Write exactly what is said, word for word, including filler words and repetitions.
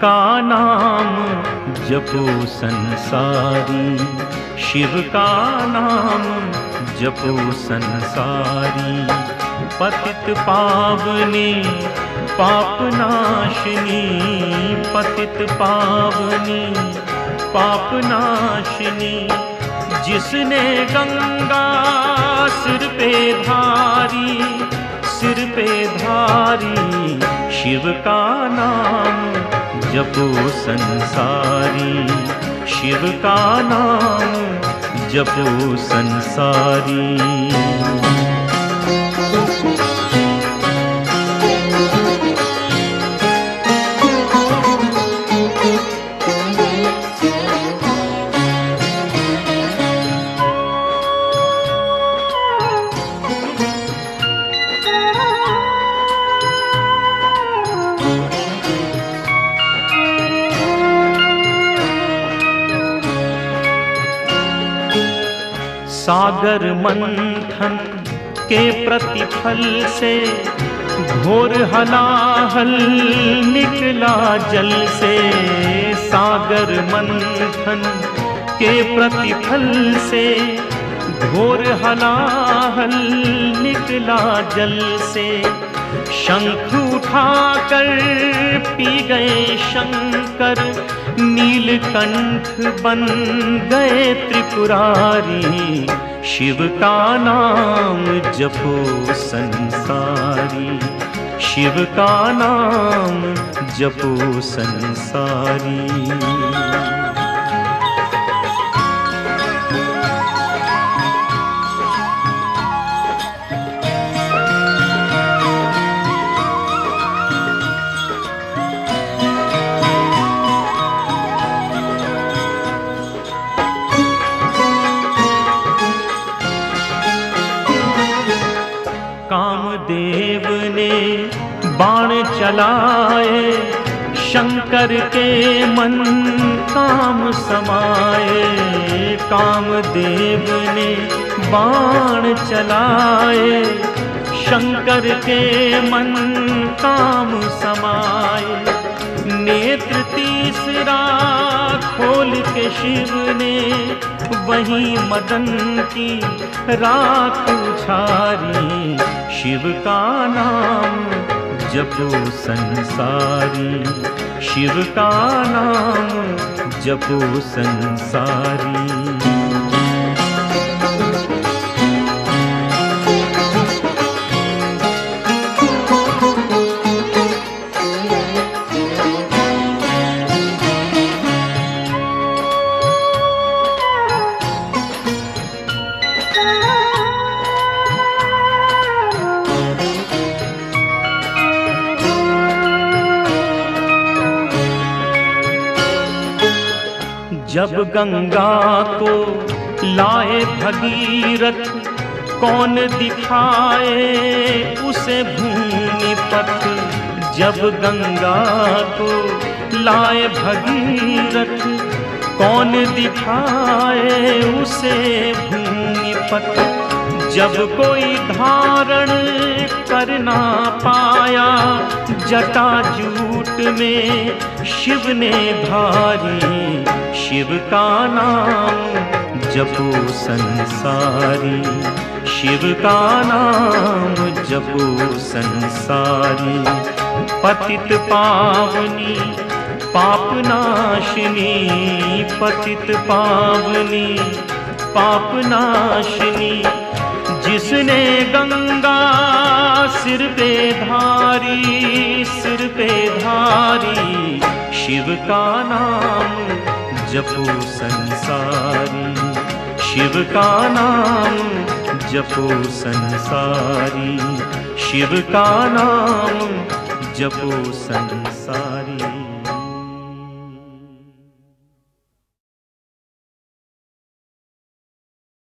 का नाम जपो संसारी, शिव का नाम जपो संसारी। पतित पावनी पाप नाशिनी, पतित पावनी पाप नाशिनी। जिसने गंगा सिर पे धारी, सिर पे धारी, शिव का नाम जपो संसारी, शिव का नाम जपो संसारी। सागर मंथन के प्रतिफल से घोर हलाहल निकला जल से। सागर मंथन के प्रतिफल से घोर हलाहल निकला जल से। शंख उठाकर पी गए शंकर, नीलकंठ बन गए त्रिपुरारी। शिव का नाम जपो संसारी, शिव का नाम जपो संसारी। कामदेव ने बाण चलाए, शंकर के मन काम समाए। कामदेव ने बाण चलाए, शंकर के मन काम समाए। नेत्र तीसरा खोल के शिव ने वहीं मदन की राख उछारी। शिव का नाम जपो संसारी, शिव का नाम जपो संसारी। जब गंगा को लाए भगीरथ, कौन दिखाए उसे भूमि पथ। जब गंगा को लाए भगीरथ, कौन दिखाए उसे भूमि पथ। जब कोई धारण कर ना पाया, जटा जूट में शिव ने धारी। शिव का नाम जपो संसारी, शिव का नाम जपो संसारी। पतित पावनी पाप नाशिनी, पतित पावनी पाप नाशिनी। जिसने गंगा सिर पे धारी, सिर पे धारी। शिव का नाम जपो संसारी, शिव का नाम जपो संसारी, शिव का नाम जपो संसारी।